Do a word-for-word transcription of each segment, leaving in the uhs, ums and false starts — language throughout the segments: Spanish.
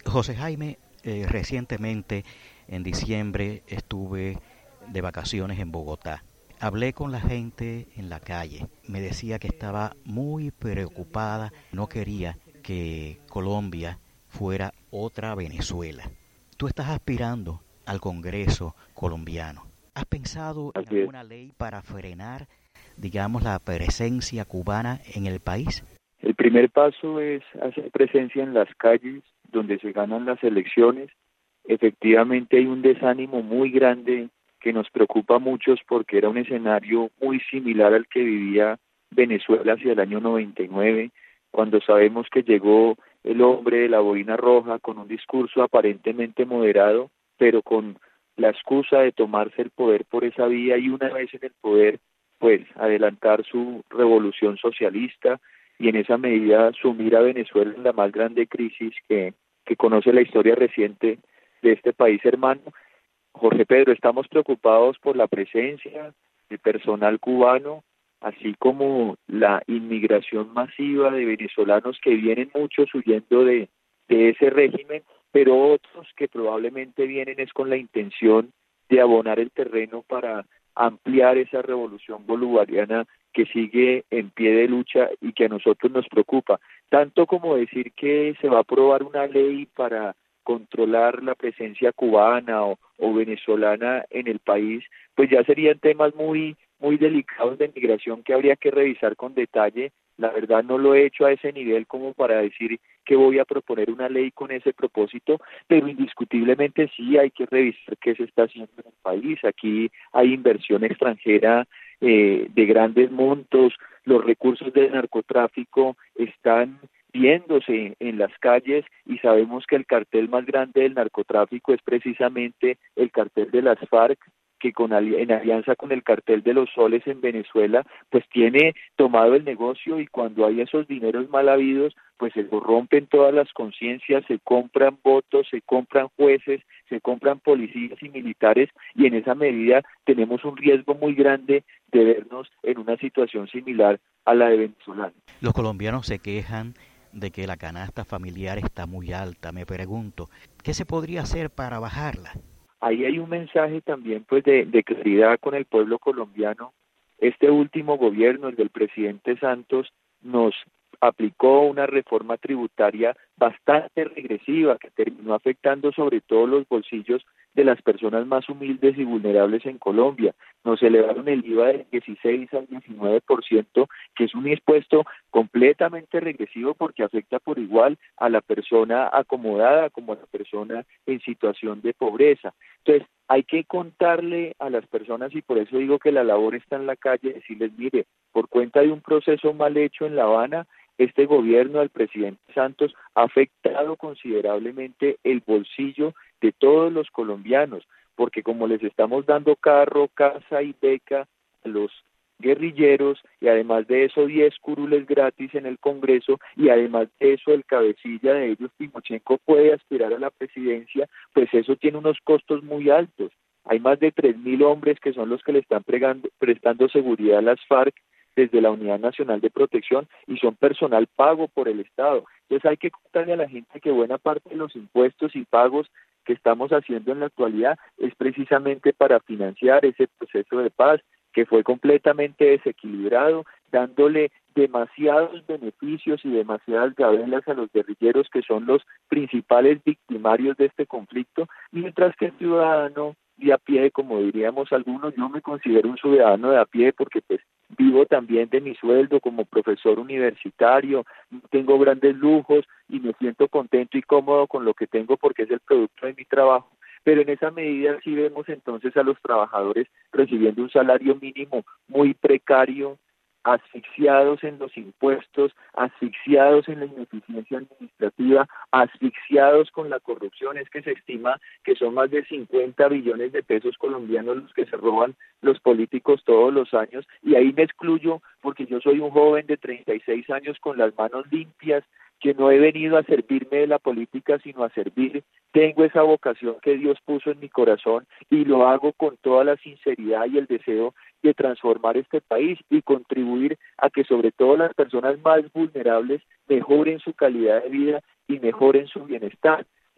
José Jaime, eh, recientemente en diciembre estuve de vacaciones en Bogotá. Hablé con la gente en la calle. Me decía que estaba muy preocupada, no quería que Colombia fuera otra Venezuela. Tú estás aspirando al Congreso colombiano. ¿Has pensado en Así es. alguna ley para frenar, digamos, la presencia cubana en el país? El primer paso es hacer presencia en las calles donde se ganan las elecciones. Efectivamente hay un desánimo muy grande que nos preocupa a muchos porque era un escenario muy similar al que vivía Venezuela hacia el año noventa y nueve, cuando sabemos que llegó el hombre de la boina roja con un discurso aparentemente moderado, pero con la excusa de tomarse el poder por esa vía y una vez en el poder, pues adelantar su revolución socialista y en esa medida sumir a Venezuela en la más grande crisis que, que conoce la historia reciente de este país hermano. Jorge Pedro, estamos preocupados por la presencia del personal cubano, así como la inmigración masiva de venezolanos que vienen muchos huyendo de, de ese régimen, pero otros que probablemente vienen es con la intención de abonar el terreno para ampliar esa revolución bolivariana que sigue en pie de lucha y que a nosotros nos preocupa, tanto como decir que se va a aprobar una ley para controlar la presencia cubana o, o venezolana en el país, pues ya serían temas muy muy delicados de migración que habría que revisar con detalle. La verdad no lo he hecho a ese nivel como para decir que voy a proponer una ley con ese propósito, pero indiscutiblemente sí hay que revisar qué se está haciendo en el país. Aquí hay inversión extranjera eh, de grandes montos, los recursos del narcotráfico están viéndose en las calles y sabemos que el cartel más grande del narcotráfico es precisamente el cartel de las FARC, que con en alianza con el cartel de los soles en Venezuela, pues tiene tomado el negocio y cuando hay esos dineros mal habidos, pues se corrompen todas las conciencias, se compran votos, se compran jueces, se compran policías y militares y en esa medida tenemos un riesgo muy grande de vernos en una situación similar a la de Venezuela. Los colombianos se quejan de que la canasta familiar está muy alta. Me pregunto, ¿qué se podría hacer para bajarla? Ahí hay un mensaje también pues de, de claridad con el pueblo colombiano. Este último gobierno, el del presidente Santos, nos aplicó una reforma tributaria bastante regresiva que terminó afectando sobre todo los bolsillos de las personas más humildes y vulnerables en Colombia. Nos elevaron el I V A del dieciséis al diecinueve por ciento, que es un impuesto completamente regresivo porque afecta por igual a la persona acomodada como a la persona en situación de pobreza. Entonces, hay que contarle a las personas, y por eso digo que la labor está en la calle, decirles, mire, por cuenta de un proceso mal hecho en La Habana, este gobierno del presidente Santos ha afectado considerablemente el bolsillo de todos los colombianos, porque como les estamos dando carro, casa y beca a los guerrilleros, y además de eso diez curules gratis en el Congreso, y además de eso el cabecilla de ellos, Timochenko, puede aspirar a la presidencia, pues eso tiene unos costos muy altos. Hay más de tres mil hombres que son los que le están pregando, prestando seguridad a las FARC desde la Unidad Nacional de Protección y son personal pago por el Estado. Entonces hay que contarle a la gente que buena parte de los impuestos y pagos que estamos haciendo en la actualidad es precisamente para financiar ese proceso de paz que fue completamente desequilibrado, dándole demasiados beneficios y demasiadas gabelas a los guerrilleros que son los principales victimarios de este conflicto, mientras que el ciudadano de a pie, como diríamos algunos, yo me considero un ciudadano de a pie porque pues vivo también de mi sueldo como profesor universitario, tengo grandes lujos y me siento contento y cómodo con lo que tengo porque es el producto de mi trabajo, pero en esa medida sí vemos entonces a los trabajadores recibiendo un salario mínimo muy precario, asfixiados en los impuestos, asfixiados en la ineficiencia administrativa, asfixiados con la corrupción. Es que se estima que son más de cincuenta billones de pesos colombianos los que se roban los políticos todos los años, y ahí me excluyo porque yo soy un joven de treinta y seis años con las manos limpias, que no he venido a servirme de la política sino a servir. Tengo esa vocación que Dios puso en mi corazón y lo hago con toda la sinceridad y el deseo de transformar este país y contribuir a que sobre todo las personas más vulnerables mejoren su calidad de vida y mejoren su bienestar.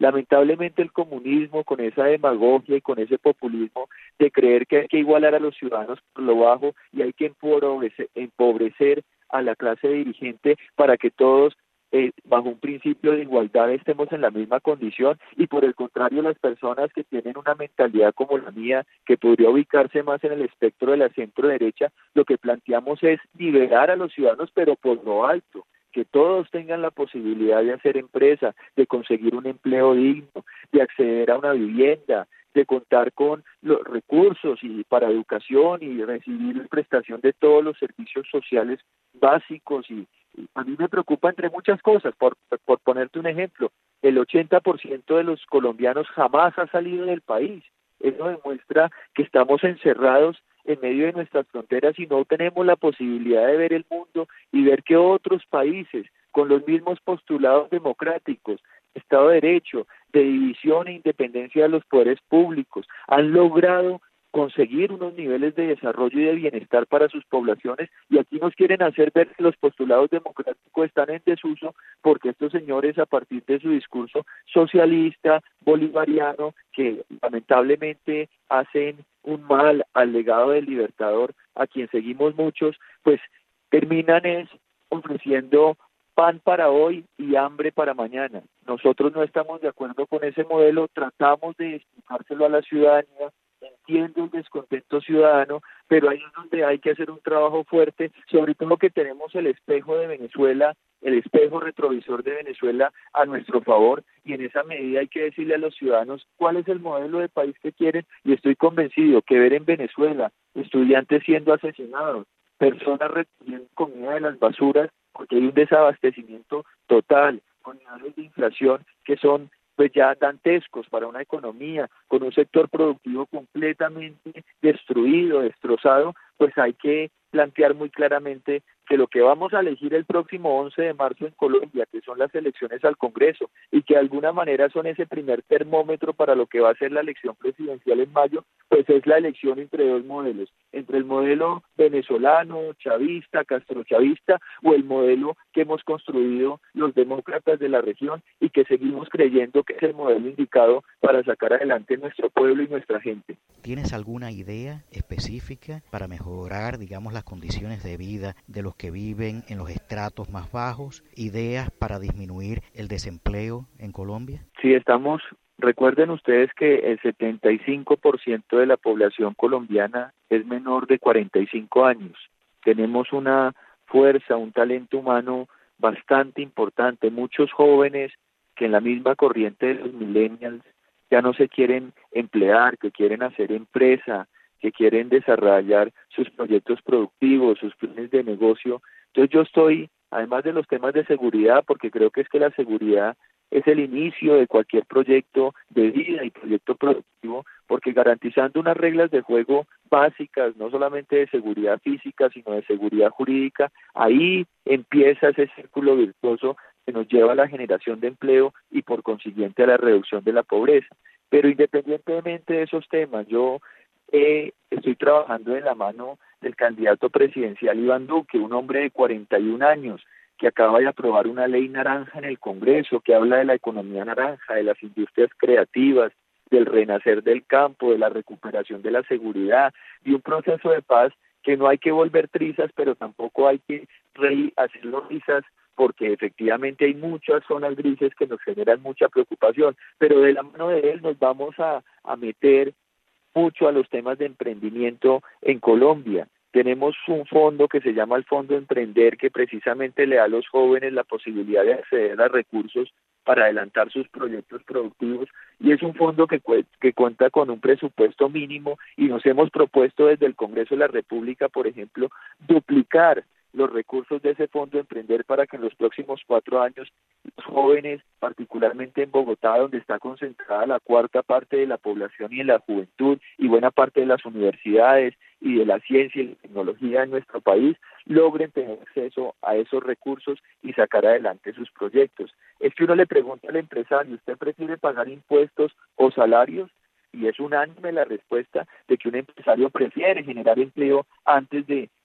Lamentablemente el comunismo, con esa demagogia y con ese populismo de creer que hay que igualar a los ciudadanos por lo bajo y hay que empobrecer, empobrecer a la clase dirigente para que todos Eh, bajo un principio de igualdad estemos en la misma condición, y por el contrario las personas que tienen una mentalidad como la mía, que podría ubicarse más en el espectro de la centro derecha, lo que planteamos es liberar a los ciudadanos pero por lo alto, que todos tengan la posibilidad de hacer empresa, de conseguir un empleo digno, de acceder a una vivienda, de contar con los recursos y para educación y recibir prestación de todos los servicios sociales básicos. Y, y a mí me preocupa entre muchas cosas, por, por ponerte un ejemplo, el ochenta por ciento de los colombianos jamás ha salido del país. Eso demuestra que estamos encerrados en medio de nuestras fronteras y no tenemos la posibilidad de ver el mundo y ver que otros países con los mismos postulados democráticos, Estado de Derecho, de división e independencia de los poderes públicos, han logrado conseguir unos niveles de desarrollo y de bienestar para sus poblaciones, y aquí nos quieren hacer ver que los postulados democráticos están en desuso porque estos señores, a partir de su discurso socialista, bolivariano, que lamentablemente hacen un mal al legado del Libertador, a quien seguimos muchos, pues terminan es ofreciendo pan para hoy y hambre para mañana. Nosotros no estamos de acuerdo con ese modelo, tratamos de explicárselo a la ciudadanía, entiendo el descontento ciudadano, pero ahí es donde hay que hacer un trabajo fuerte, sobre todo que tenemos el espejo de Venezuela, el espejo retrovisor de Venezuela a nuestro favor, y en esa medida hay que decirle a los ciudadanos cuál es el modelo de país que quieren, y estoy convencido que ver en Venezuela estudiantes siendo asesinados, personas recogiendo comida de las basuras, porque hay un desabastecimiento total, con niveles de inflación que son pues ya dantescos para una economía, con un sector productivo completamente destruido, destrozado, pues hay que plantear muy claramente que lo que vamos a elegir el próximo once de marzo en Colombia, que son las elecciones al Congreso, y que de alguna manera son ese primer termómetro para lo que va a ser la elección presidencial en mayo, pues es la elección entre dos modelos, entre el modelo venezolano, chavista, castrochavista, o el modelo que hemos construido los demócratas de la región y que seguimos creyendo que es el modelo indicado para sacar adelante nuestro pueblo y nuestra gente. ¿Tienes alguna idea específica para mejorar, digamos, las condiciones de vida de los que viven en los estratos más bajos? ¿Ideas para disminuir el desempleo en Colombia? Sí, estamos, recuerden ustedes que el setenta y cinco por ciento de la población colombiana es menor de cuarenta y cinco años. Tenemos una fuerza, un talento humano bastante importante, muchos jóvenes que en la misma corriente de los millennials ya no se quieren emplear, que quieren hacer empresa, que quieren desarrollar sus proyectos productivos, sus planes de negocio. Entonces yo estoy, además de los temas de seguridad, porque creo que es que la seguridad es el inicio de cualquier proyecto de vida y proyecto productivo, porque garantizando unas reglas de juego básicas, no solamente de seguridad física, sino de seguridad jurídica, ahí empieza ese círculo virtuoso que nos lleva a la generación de empleo y por consiguiente a la reducción de la pobreza. Pero independientemente de esos temas, yo eh, estoy trabajando de la mano del candidato presidencial Iván Duque, un hombre de cuarenta y un años, que acaba de aprobar una ley naranja en el Congreso, que habla de la economía naranja, de las industrias creativas, del renacer del campo, de la recuperación de la seguridad, de un proceso de paz que no hay que volver trizas, pero tampoco hay que reír, hacerlo risas, porque efectivamente hay muchas zonas grises que nos generan mucha preocupación, pero de la mano de él nos vamos a, a meter mucho a los temas de emprendimiento en Colombia. Tenemos un fondo que se llama el Fondo Emprender, que precisamente le da a los jóvenes la posibilidad de acceder a recursos para adelantar sus proyectos productivos, y es un fondo que, que cuenta con un presupuesto mínimo, y nos hemos propuesto desde el Congreso de la República, por ejemplo, duplicar los recursos de ese Fondo Emprender para que en los próximos cuatro años los jóvenes, particularmente en Bogotá, donde está concentrada la cuarta parte de la población y en la juventud y buena parte de las universidades y de la ciencia y la tecnología en nuestro país, logren tener acceso a esos recursos y sacar adelante sus proyectos. Es que uno le pregunta al empresario, ¿usted prefiere pagar impuestos o salarios? Y es unánime la respuesta de que un empresario prefiere generar empleo antes de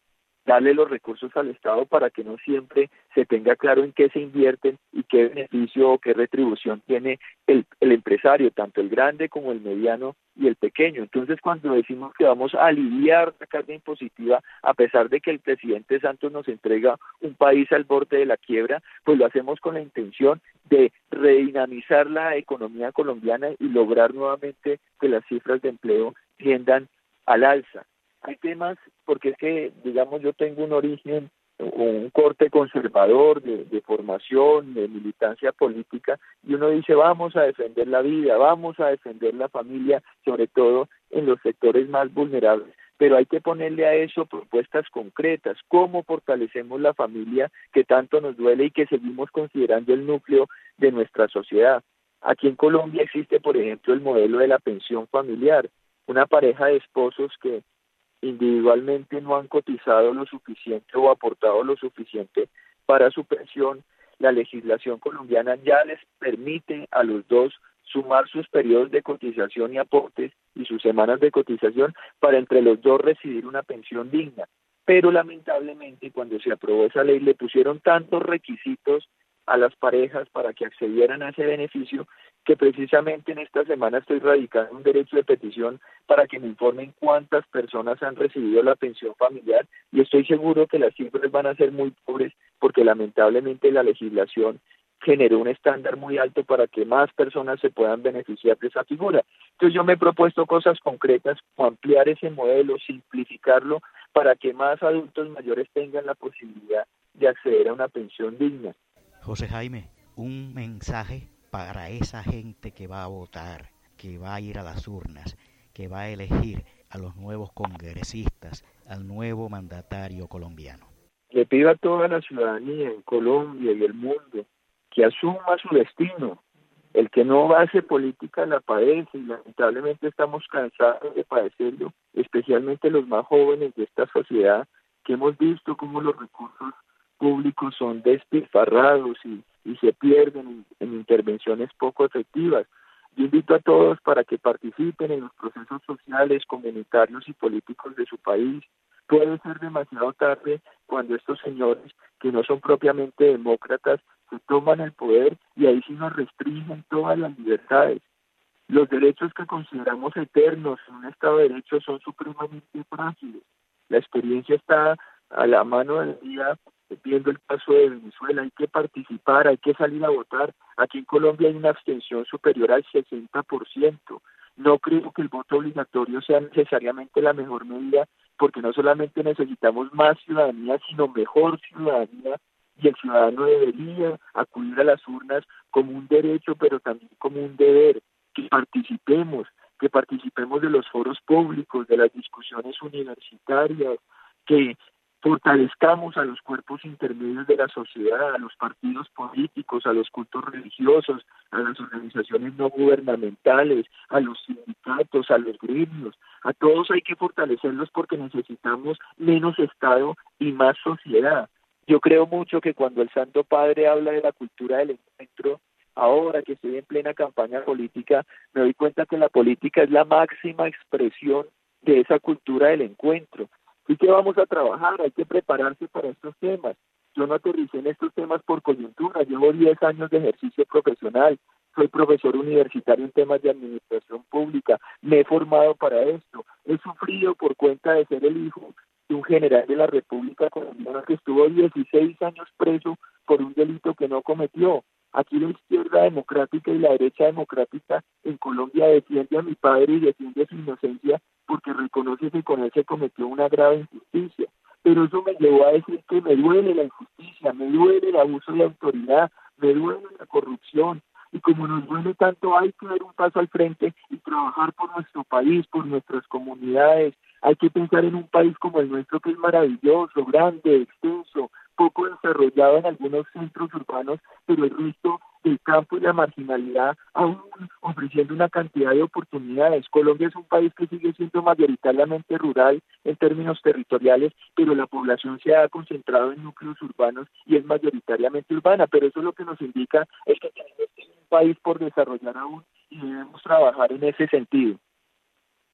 darle los recursos al Estado para que no siempre se tenga claro en qué se invierten y qué beneficio o qué retribución tiene el, el empresario, tanto el grande como el mediano y el pequeño. Entonces, cuando decimos que vamos a aliviar la carga impositiva, a pesar de que el presidente Santos nos entrega un país al borde de la quiebra, pues lo hacemos con la intención de redinamizar la economía colombiana y lograr nuevamente que las cifras de empleo tiendan al alza. Hay temas, porque es que, digamos, yo tengo un origen, un corte conservador de, de formación, de militancia política, y uno dice, vamos a defender la vida, vamos a defender la familia, sobre todo en los sectores más vulnerables, pero hay que ponerle a eso propuestas concretas, cómo fortalecemos la familia que tanto nos duele y que seguimos considerando el núcleo de nuestra sociedad. Aquí en Colombia existe, por ejemplo, el modelo de la pensión familiar, una pareja de esposos que individualmente no han cotizado lo suficiente o aportado lo suficiente para su pensión. La legislación colombiana ya les permite a los dos sumar sus periodos de cotización y aportes y sus semanas de cotización para entre los dos recibir una pensión digna. Pero lamentablemente cuando se aprobó esa ley le pusieron tantos requisitos a las parejas para que accedieran a ese beneficio, que precisamente en esta semana estoy radicando un derecho de petición para que me informen cuántas personas han recibido la pensión familiar, y estoy seguro que las cifras van a ser muy pobres porque lamentablemente la legislación generó un estándar muy alto para que más personas se puedan beneficiar de esa figura. Entonces yo me he propuesto cosas concretas, como ampliar ese modelo, simplificarlo, para que más adultos mayores tengan la posibilidad de acceder a una pensión digna. José Jaime, un mensaje para esa gente que va a votar, que va a ir a las urnas, que va a elegir a los nuevos congresistas, al nuevo mandatario colombiano. Le pido a toda la ciudadanía en Colombia y el mundo que asuma su destino. El que no hace política la padece, y lamentablemente estamos cansados de padecerlo, especialmente los más jóvenes de esta sociedad, que hemos visto cómo los recursos públicos son despilfarrados y, y se pierden en, en intervenciones poco efectivas. Yo invito a todos para que participen en los procesos sociales, comunitarios y políticos de su país. Puede ser demasiado tarde cuando estos señores, que no son propiamente demócratas, se toman el poder y ahí sí nos restringen todas las libertades. Los derechos que consideramos eternos en un Estado de Derecho son supremamente frágiles. La experiencia está a la mano del día, viendo el caso de Venezuela. Hay que participar, hay que salir a votar. Aquí en Colombia hay una abstención superior al sesenta por ciento. No creo que el voto obligatorio sea necesariamente la mejor medida, porque no solamente necesitamos más ciudadanía, sino mejor ciudadanía, y el ciudadano debería acudir a las urnas como un derecho, pero también como un deber. Que participemos, que participemos de los foros públicos, de las discusiones universitarias, que fortalezcamos a los cuerpos intermedios de la sociedad, a los partidos políticos, a los cultos religiosos, a las organizaciones no gubernamentales, a los sindicatos, a los gremios. A todos hay que fortalecerlos porque necesitamos menos Estado y más sociedad. Yo creo mucho que cuando el Santo Padre habla de la cultura del encuentro, ahora que estoy en plena campaña política, me doy cuenta que la política es la máxima expresión de esa cultura del encuentro. ¿Y qué vamos a trabajar? Hay que prepararse para estos temas. Yo no aterricé en estos temas por coyuntura, llevo diez años de ejercicio profesional, soy profesor universitario en temas de administración pública, me he formado para esto, he sufrido por cuenta de ser el hijo de un general de la República Colombiana que estuvo dieciséis años preso por un delito que no cometió. Aquí la izquierda democrática y la derecha democrática en Colombia defiende a mi padre y defiende su inocencia porque reconoce que con él se cometió una grave injusticia. Pero eso me llevó a decir que me duele la injusticia, me duele el abuso de autoridad, me duele la corrupción. Y como nos duele tanto, hay que dar un paso al frente y trabajar por nuestro país, por nuestras comunidades. Hay que pensar en un país como el nuestro, que es maravilloso, grande, extenso, poco desarrollado en algunos centros urbanos, pero el resto del campo y la marginalidad aún ofreciendo una cantidad de oportunidades. Colombia es un país que sigue siendo mayoritariamente rural en términos territoriales, pero la población se ha concentrado en núcleos urbanos y es mayoritariamente urbana, pero eso lo que nos indica es que tenemos un país por desarrollar aún y debemos trabajar en ese sentido.